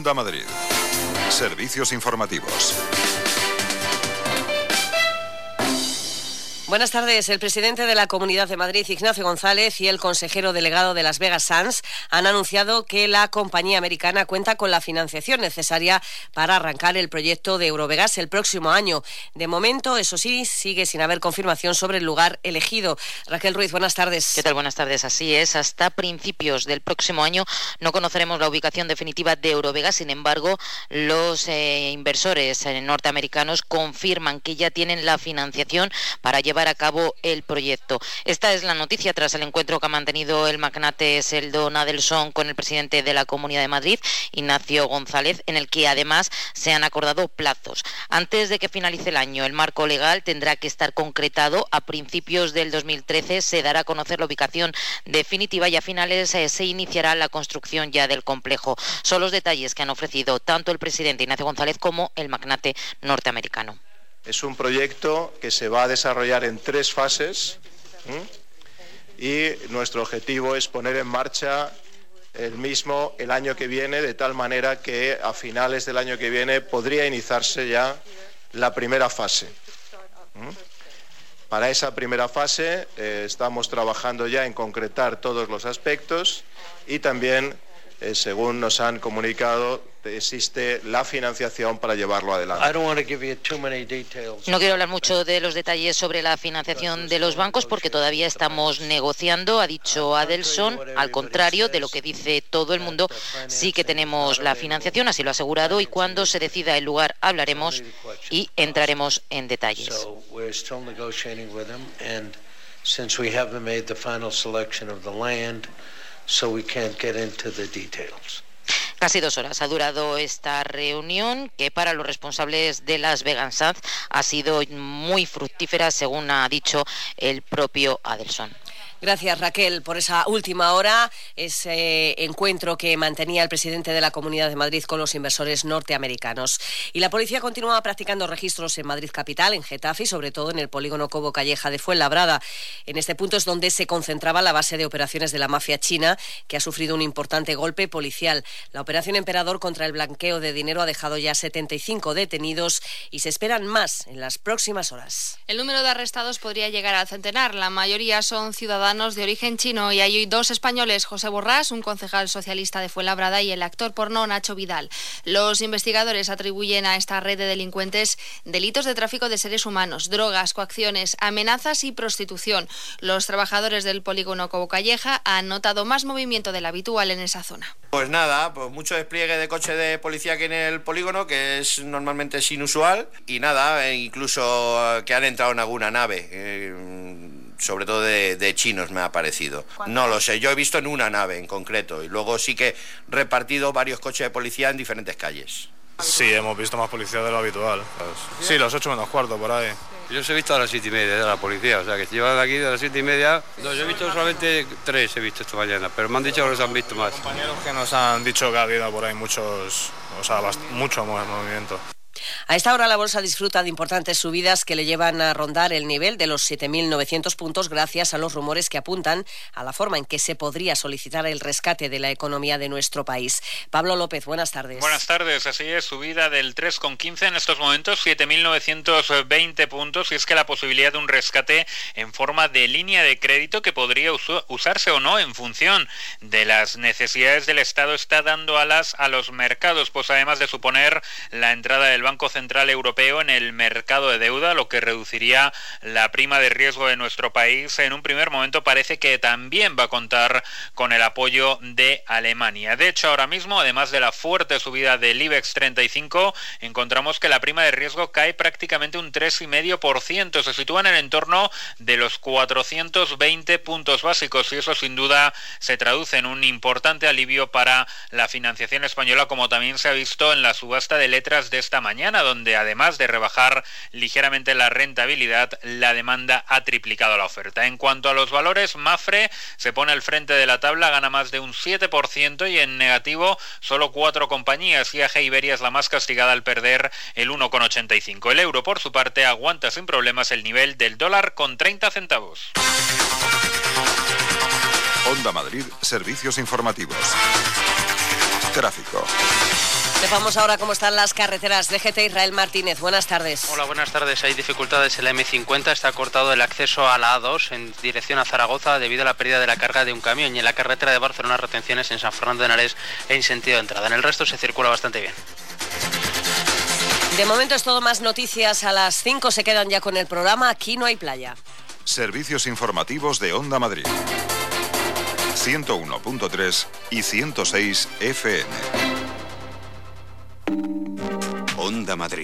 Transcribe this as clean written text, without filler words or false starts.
Onda Madrid. Servicios informativos. Buenas tardes. El presidente de la Comunidad de Madrid, Ignacio González, y el consejero delegado de Las Vegas Sands han anunciado que la compañía americana cuenta con la financiación necesaria para arrancar el proyecto de Eurovegas el próximo año. De momento, eso sí, sigue sin haber confirmación sobre el lugar elegido. Raquel Ruiz, buenas tardes. ¿Qué tal? Buenas tardes. Así es, hasta principios del próximo año no conoceremos la ubicación definitiva de Eurovegas. Sin embargo, los inversores norteamericanos confirman que ya tienen la financiación para llevar a cabo el proyecto. Esta es la noticia tras el encuentro que ha mantenido el magnate Sheldon Adelson con el presidente de la Comunidad de Madrid, Ignacio González, en el que además se han acordado plazos. Antes de que finalice el año, el marco legal tendrá que estar concretado. A principios del 2013 se dará a conocer la ubicación definitiva y a finales se iniciará la construcción ya del complejo. Son los detalles que han ofrecido tanto el presidente Ignacio González como el magnate norteamericano. Es un proyecto que se va a desarrollar en 3 fases y nuestro objetivo es poner en marcha el mismo el año que viene, de tal manera que a finales del año que viene podría iniciarse ya la primera fase. Para esa primera fase estamos trabajando ya en concretar todos los aspectos y también, según nos han comunicado, existe la financiación para llevarlo adelante. No quiero hablar mucho de los detalles sobre la financiación de los bancos porque todavía estamos negociando, ha dicho Adelson. Al contrario de lo que dice todo el mundo, sí que tenemos la financiación, así lo ha asegurado, y cuando se decida el lugar hablaremos y entraremos en detalles. Casi 2 horas ha durado esta reunión, que para los responsables de Las Vegas Sands ha sido muy fructífera, según ha dicho el propio Adelson. Gracias, Raquel, por esa última hora, ese encuentro que mantenía el presidente de la Comunidad de Madrid con los inversores norteamericanos. Y la policía continúa practicando registros en Madrid capital, en Getafe y sobre todo en el polígono Cobo Calleja de Fuenlabrada. En este punto es donde se concentraba la base de operaciones de la mafia china, que ha sufrido un importante golpe policial. La operación Emperador contra el blanqueo de dinero ha dejado ya 75 detenidos y se esperan más en las próximas horas. El número de arrestados podría llegar al centenar. La mayoría son ciudadanos de origen chino y hay 2 españoles, José Borrás, un concejal socialista de Fuenlabrada, y el actor porno Nacho Vidal. Los investigadores atribuyen a esta red de delincuentes delitos de tráfico de seres humanos, drogas, coacciones, amenazas y prostitución. Los trabajadores del polígono Cobo Calleja han notado más movimiento del habitual en esa zona. Pues nada, pues mucho despliegue de coche de policía aquí en el polígono, que normalmente es inusual, y nada, incluso que han entrado en alguna nave, sobre todo de chinos me ha parecido. No lo sé, yo he visto en una nave en concreto y luego sí que repartido varios coches de policía en diferentes calles. Sí, hemos visto más policía de lo habitual. Sí, los 8 menos cuarto por ahí. Yo os he visto a las 7:30 de la policía, o sea que se llevan aquí de las 7:30. No, yo he visto solamente 3, he visto esta mañana, pero me han dicho que los han visto más. Compañeros que nos han dicho que ha habido por ahí muchos, mucho más movimiento. A esta hora la bolsa disfruta de importantes subidas que le llevan a rondar el nivel de los 7.900 puntos gracias a los rumores que apuntan a la forma en que se podría solicitar el rescate de la economía de nuestro país. Pablo López, buenas tardes. Buenas tardes, así es, subida del 3,15 en estos momentos, 7.920 puntos, y es que la posibilidad de un rescate en forma de línea de crédito que podría usarse o no en función de las necesidades del Estado está dando alas a los mercados, pues además de suponer la entrada del Banco Central Europeo en el mercado de deuda, lo que reduciría la prima de riesgo de nuestro país. En un primer momento parece que también va a contar con el apoyo de Alemania. De hecho, ahora mismo, además de la fuerte subida del IBEX 35, encontramos que la prima de riesgo cae prácticamente un 3,5%. Se sitúa en el entorno de los 420 puntos básicos y eso sin duda se traduce en un importante alivio para la financiación española, como también se ha visto en la subasta de letras de esta mañana, donde además de rebajar ligeramente la rentabilidad, la demanda ha triplicado la oferta. En cuanto a los valores, Mapfre se pone al frente de la tabla, gana más de un 7% y en negativo solo 4 compañías. IAG Iberia es la más castigada al perder el 1,85. El euro, por su parte, aguanta sin problemas el nivel del dólar con 30 centavos. Onda Madrid, servicios informativos. Tráfico. Sepamos ahora cómo están las carreteras. DGT Israel Martínez, buenas tardes. Hola, buenas tardes. Hay dificultades en la M50. Está cortado el acceso a la A2 en dirección a Zaragoza debido a la pérdida de la carga de un camión. Y en la carretera de Barcelona, retenciones en San Fernando de Henares en sentido de entrada. En el resto se circula bastante bien. De momento es todo. Más noticias. A las 5 se quedan ya con el programa Aquí no hay playa. Servicios informativos de Onda Madrid. 101.3 y 106 FM. Onda Madrid.